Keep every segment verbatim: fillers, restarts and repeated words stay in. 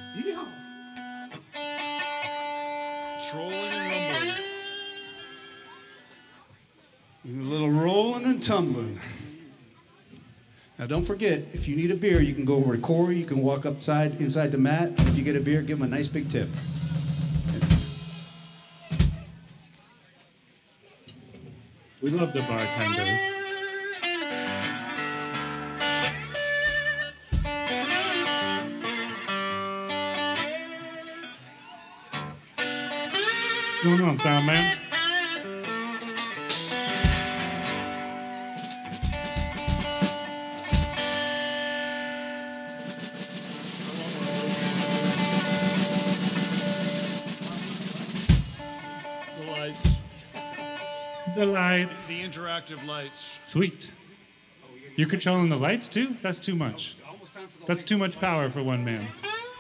Yeehaw. Trolling and rumbling. A little rolling and tumbling. Now don't forget, if you need a beer, you can go over to Corey. You can walk upside inside the mat. If you get a beer, give him a nice big tip. We love the bartenders. What's going on, sound man? The lights. The lights. The interactive lights. Sweet. You're controlling the lights too? That's too much. That's too much power for one man.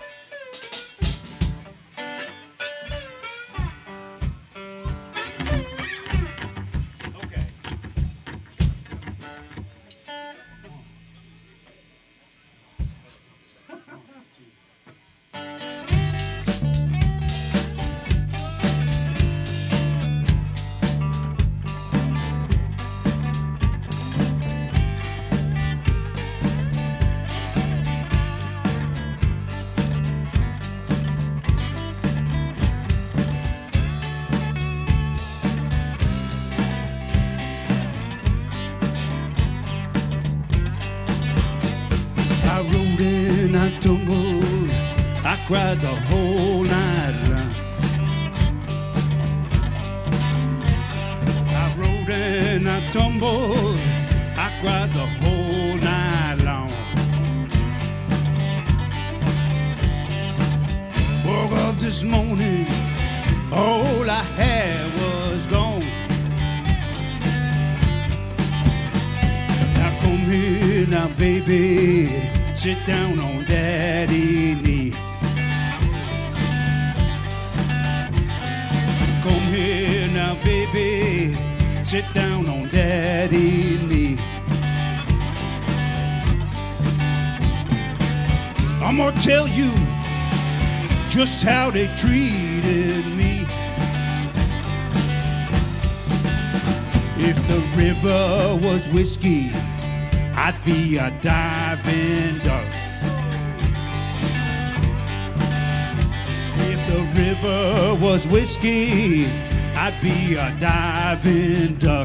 I rode and I tumbled, I cried the whole night long. I rode and I tumbled, I cried the whole night long. Woke up this morning, all I had was gone. Now come here now, baby, sit down on daddy's knee. Come here now, baby, sit down on daddy's knee. I'm gonna tell you just how they treated me. If the river was whiskey, I'd be a diving duck. If the river was whiskey, I'd be a diving duck.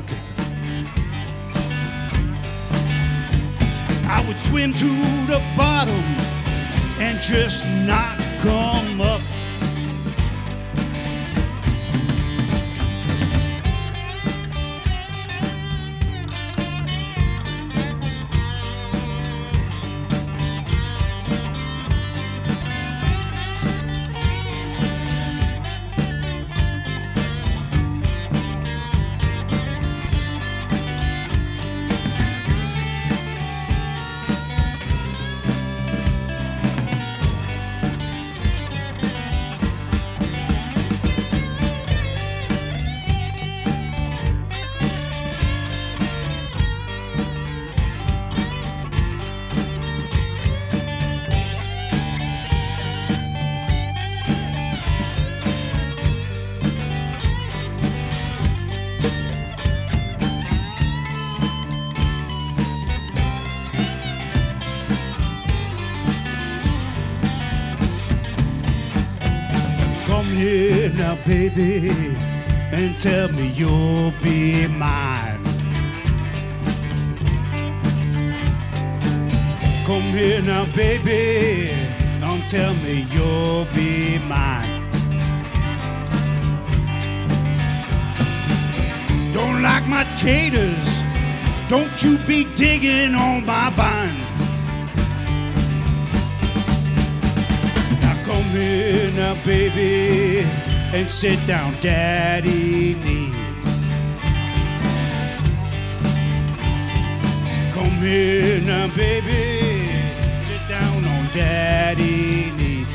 I would swim to the bottom and just not come up. Come here now, baby, and tell me you'll be mine. Come here now, baby, and tell me you'll be mine. Don't like my taters, don't you be digging on my vine. Now come here now, baby, and sit down, daddy knee. Come here now, baby, sit down on daddy knee.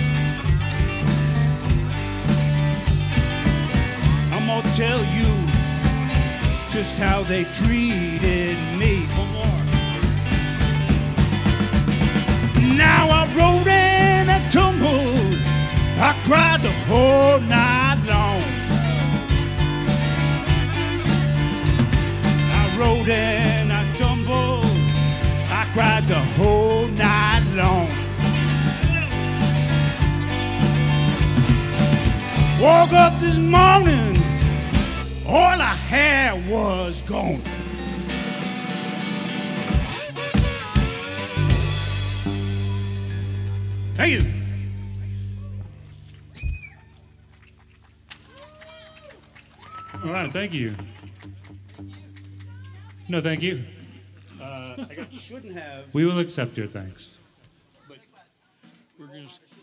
I'm gonna tell you just how they treated me. One more. Now I rode and I tumbled, whole night long. I rode and I tumbled, I cried the whole night long. Woke up this morning, all I had was gone. Thank you. All right, thank you. No, thank you. Uh, I shouldn't have. We will accept your thanks. We're going to